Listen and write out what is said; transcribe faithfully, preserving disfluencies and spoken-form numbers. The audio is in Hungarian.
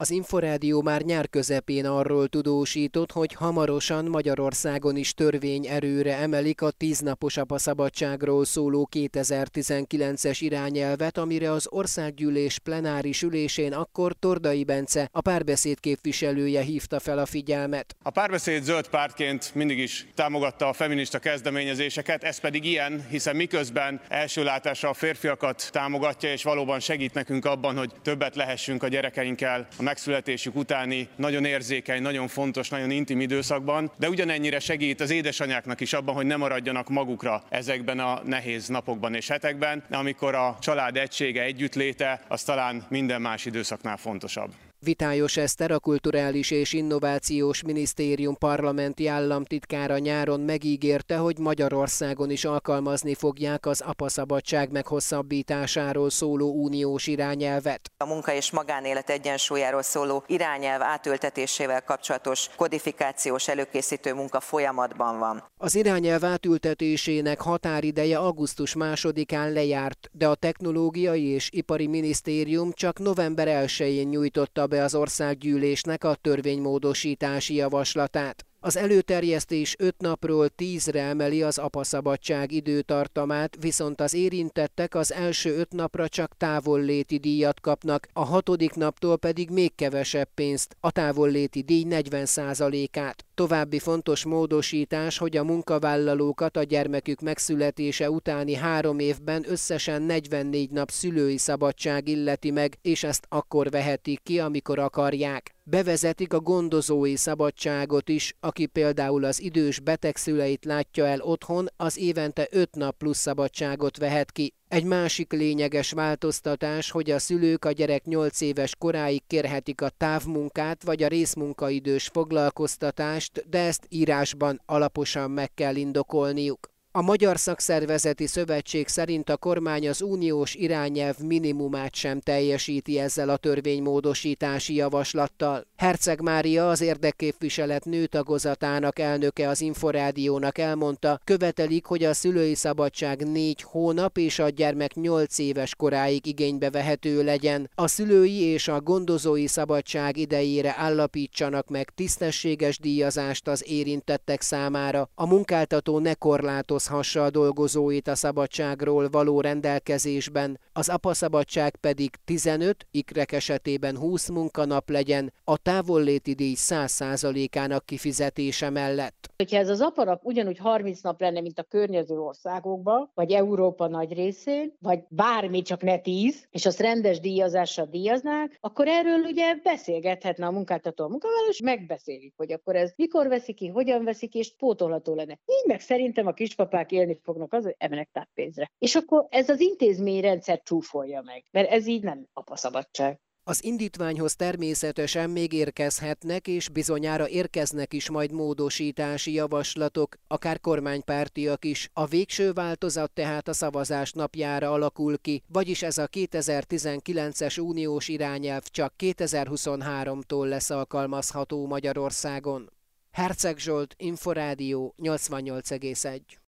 Az Inforádió már nyár közepén arról tudósított, hogy hamarosan Magyarországon is törvényerőre emelik a tíznapos apaszabadságról szóló kétezer-tizenkilences irányelvet, amire az országgyűlés plenáris ülésén akkor Tordai Bence, a Párbeszéd képviselője hívta fel a figyelmet. A Párbeszéd zöld pártként mindig is támogatta a feminista kezdeményezéseket, ez pedig ilyen, hiszen miközben első látásra a férfiakat támogatja, és valóban segít nekünk abban, hogy többet lehessünk a gyerekeinkkel a megszületésük utáni nagyon érzékeny, nagyon fontos, nagyon intim időszakban, de ugyanennyire segít az édesanyáknak is abban, hogy ne maradjanak magukra ezekben a nehéz napokban és hetekben, amikor a család egysége, együttléte, az talán minden más időszaknál fontosabb. Vitályos Eszter, a Kulturális és Innovációs Minisztérium parlamenti államtitkára nyáron megígérte, hogy Magyarországon is alkalmazni fogják az apaszabadság meghosszabbításáról szóló uniós irányelvet. A munka és magánélet egyensúlyáról szóló irányelv átültetésével kapcsolatos kodifikációs előkészítő munka folyamatban van. Az irányelv átültetésének határideje augusztus másodikán lejárt, de a Technológiai és Ipari Minisztérium csak november elsején nyújtotta be az országgyűlésnek a törvénymódosítási javaslatát. Az előterjesztés öt napról tízre emeli az apaszabadság időtartamát, viszont az érintettek az első öt napra csak távolléti díjat kapnak, a hatodik naptól pedig még kevesebb pénzt, a távolléti díj negyven százalékát. További fontos módosítás, hogy a munkavállalókat a gyermekük megszületése utáni három évben összesen negyvennégy nap szülői szabadság illeti meg, és ezt akkor vehetik ki, amikor akarják. Bevezetik a gondozói szabadságot is, aki például az idős betegszüleit látja el otthon, az évente öt nap plusz szabadságot vehet ki. Egy másik lényeges változtatás, hogy a szülők a gyerek nyolc éves koráig kérhetik a távmunkát vagy a részmunkaidős foglalkoztatást, de ezt írásban alaposan meg kell indokolniuk. A Magyar Szakszervezeti Szövetség szerint a kormány az uniós irányelv minimumát sem teljesíti ezzel a törvénymódosítási javaslattal. Herceg Mária, az érdekképviselet nőtagozatának elnöke az Inforádiónak elmondta, követelik, hogy a szülői szabadság négy hónap és a gyermek nyolc éves koráig igénybe vehető legyen. A szülői és a gondozói szabadság idejére állapítsanak meg tisztességes díjazást az érintettek számára. A munkáltató ne korlátoz hassa a dolgozóit a szabadságról való rendelkezésben, az apaszabadság pedig tizenöt, ikrek esetében húsz munkanap legyen, a távolléti díj száz százalékának kifizetése mellett. Hogyha ez az aparap ugyanúgy harminc nap lenne, mint a környező országokban, vagy Európa nagy részén, vagy bármi, csak ne tíz, és azt rendes díjazással díjaznák, akkor erről ugye beszélgethetne a munkáltató a munkavállaló, és megbeszélik, hogy akkor ez mikor veszik ki, hogyan veszik ki, és pótolható lenne. Így meg szerintem a kispapák élni fognak az, hogy emelek táppénzre. És akkor ez az intézményrendszer csúfolja meg, mert ez így nem apaszabadság. Az indítványhoz természetesen még érkezhetnek, és bizonyára érkeznek is majd módosítási javaslatok, akár kormánypártiak is. A végső változat tehát a szavazás napjára alakul ki, vagyis ez a kétezer-tizenkilences uniós irányelv csak kétezer-huszonháromtól lesz alkalmazható Magyarországon. Herceg Zsolt, Inforádió nyolcvannyolc egész egy.